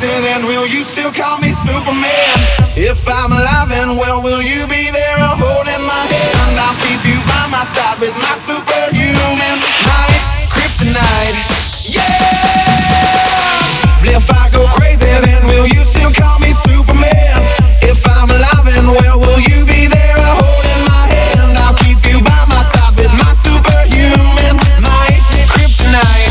crazy, then will you still call me Superman? If I'm alive and well, will you be there holding my hand? I'll keep you by my side with my superhuman might, kryptonite. Yeah! If I go crazy, then will you still call me Superman? If I'm alive and well, will you be there holding my hand? I'll keep you by my side with my superhuman might, kryptonite.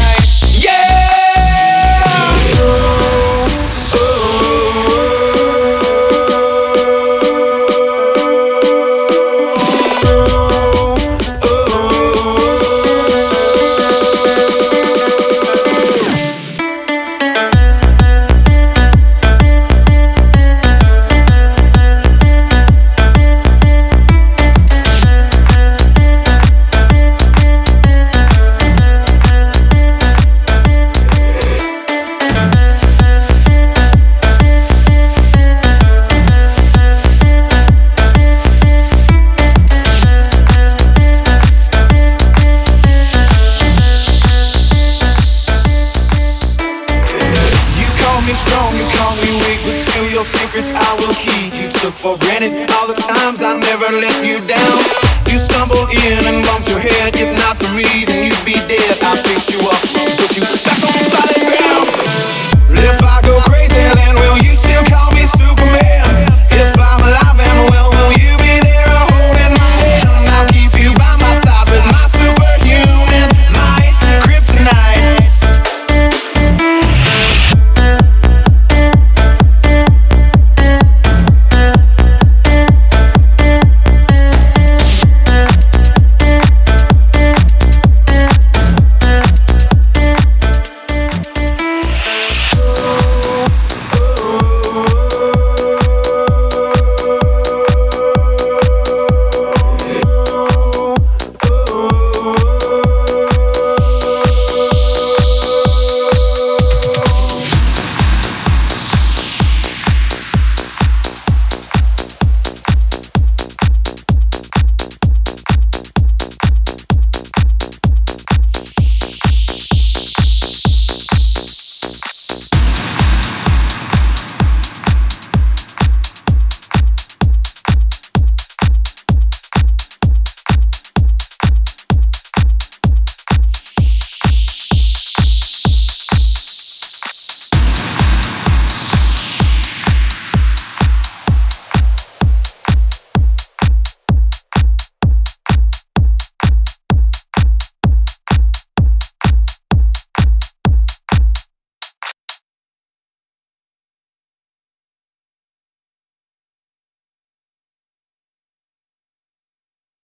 Strong, you call me weak, but still your secrets I will keep. You took for granted all the times I never let you down. You stumbled in and bumped your head. If not for me, then you'd be dead. I picked you up, put you back on solid ground.